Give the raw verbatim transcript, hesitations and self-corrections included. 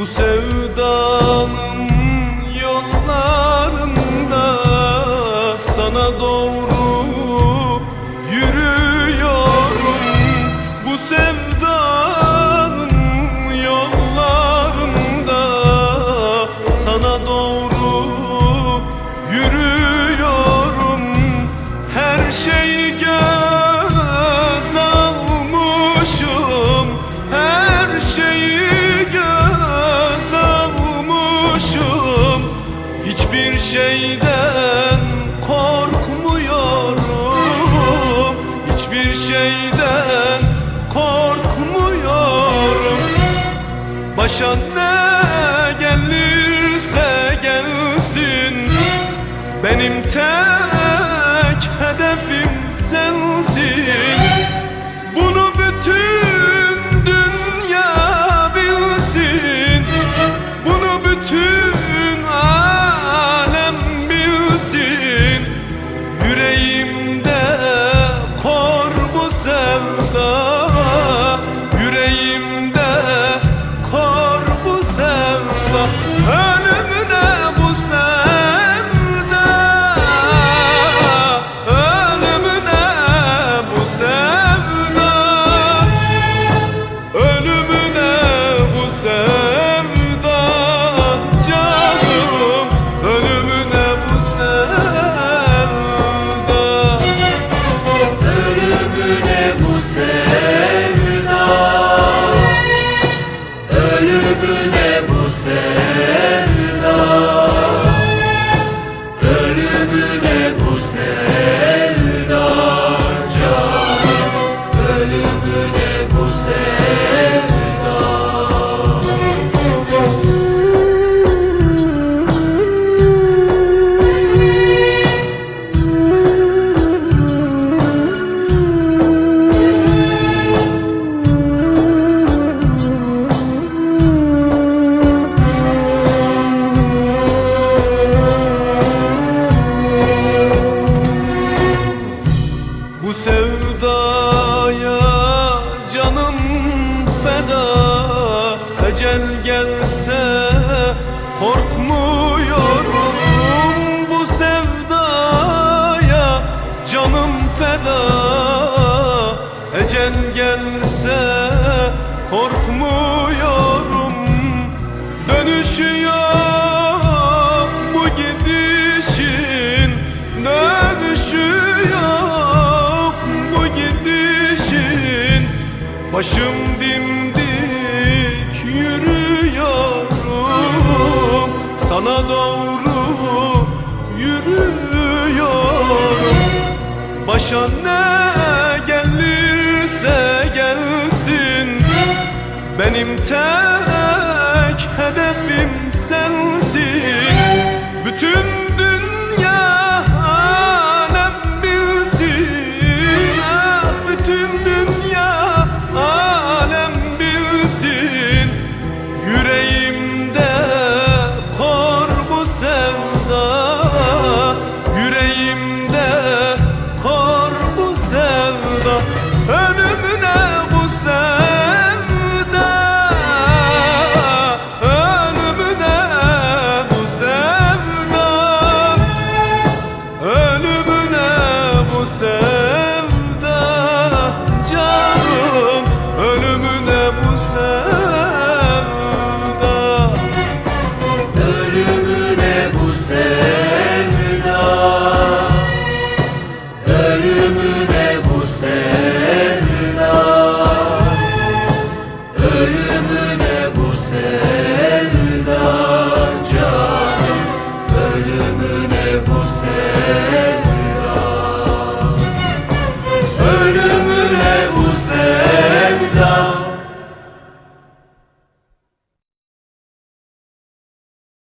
Bu sevdanın yollarında sana doğru yürüyorum. Bu sevdanın yollarında sana doğru yürüyorum. Her şeyi göz almışım, her şeyi göz almışım. Hiçbir şeyden korkmuyorum, hiçbir şeyden korkmuyorum. Başa ne gelirse gelsin, benim tek hedefim sensin. Bunu bütün dünya bilsin, bunu bütün alem bilsin. Yüreğimde kor bu sevda, yüreğimde kor bu sevda. Ölümüne bu sevda, ölümüne bu sevda, ölümüne bu sevda canım, ölümüne bu sevda. Ölümüne bu sevda, ölümüne bu sevda, ölümüne bu sevda canım, ölümüne bu sevda. Bu sevdaya canım feda, ecel gelse korkmuyorum. Bu sevdaya canım feda, ecel gelse korkmuyorum. Dönüşü yok bu gidişin, dönüşü yok bu gidişin. Başım dimdik yürüyorum, sana doğru yürüyorum. Başa ne gelirse gelsin, benim tek hedefim sensin. Bütün